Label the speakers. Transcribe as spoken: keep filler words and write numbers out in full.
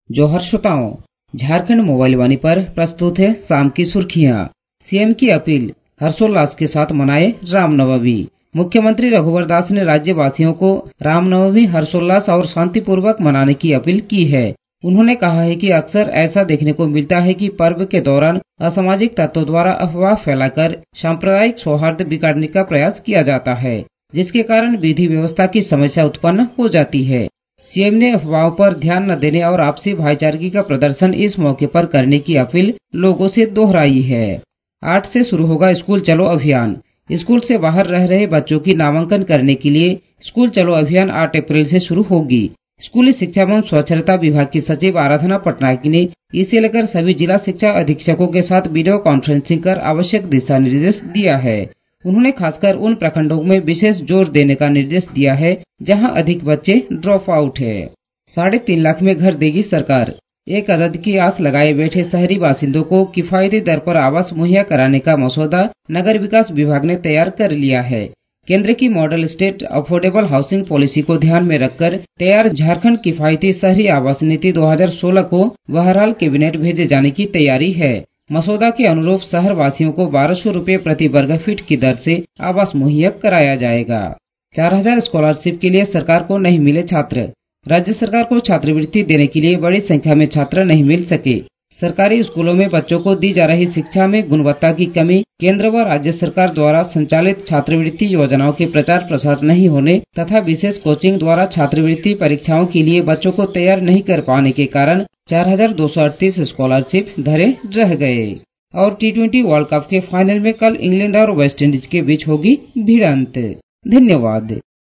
Speaker 1: जो हर श्रोताओं, झारखंड मोबाइल वाणी पर प्रस्तुत है शाम की सुर्खियां। सीएम की अपील, हर्षोल्लास के साथ मनाए रामनवमी। मुख्यमंत्री रघुवर दास ने राज्यवासियों को रामनवमी हर्षोल्लास और शांतिपूर्वक मनाने की अपील की है। उन्होंने कहा है कि अक्सर ऐसा देखने को मिलता है कि पर्व के दौरान असामाजिक तत्वों द्वारा अफवाह फैलाकर सांप्रदायिक सौहार्द बिगाड़ने का प्रयास किया जाता है, जिसके कारण विधि व्यवस्था की समस्या उत्पन्न हो जाती है। सीएम ने अफवाहों पर ध्यान न देने और आपसी भाईचारगी का प्रदर्शन इस मौके पर करने की अपील लोगों से दोहराई है। आठ से शुरू होगा स्कूल चलो अभियान। स्कूल से बाहर रह रहे बच्चों की नामांकन करने के लिए स्कूल चलो अभियान आठ अप्रैल से शुरू होगी। स्कूली शिक्षा एवं स्वच्छता विभाग की सचिव आराधना पटनायक ने इसे लेकर सभी जिला शिक्षा अधीक्षकों के साथ वीडियो कॉन्फ्रेंसिंग कर आवश्यक दिशा निर्देश दिया है। उन्होंने खासकर उन प्रखंडों में विशेष जोर देने का निर्देश दिया है जहां अधिक बच्चे ड्रॉप आउट है। साढ़े तीन लाख में घर देगी सरकार। एक अदद की आस लगाए बैठे शहरी बासिंदों को किफायती दर पर आवास मुहैया कराने का मसौदा नगर विकास विभाग ने तैयार कर लिया है। केंद्र की model state affordable housing policy को ध्यान में रखकर तैयार झारखंड किफायती शहरी आवास नीति दो हज़ार सोलह को बहरहाल कैबिनेट भेजे जाने की तैयारी है। मसौदा के अनुरूप शहर वासियों को बारह सौ रूपये प्रति वर्ग फीट की दर से आवास मुहैया कराया जाएगा। चार हजार स्कॉलरशिप के लिए सरकार को नहीं मिले छात्र। राज्य सरकार को छात्रवृत्ति देने के लिए बड़ी संख्या में छात्र नहीं मिल सके। सरकारी स्कूलों में बच्चों को दी जा रही शिक्षा में गुणवत्ता की कमी, केंद्र व राज्य सरकार द्वारा संचालित छात्रवृत्ति योजनाओं के प्रचार प्रसार नहीं होने तथा विशेष कोचिंग द्वारा छात्रवृत्ति परीक्षाओं के लिए बच्चों को तैयार नहीं कर पाने के कारण चार हजार दो सौ अड़तीस स्कॉलरशिप धरे रह गए। और टी ट्वेंटी वर्ल्ड कप के फाइनल में कल इंग्लैंड और वेस्ट इंडीज के बीच होगी भिड़ंत। धन्यवाद।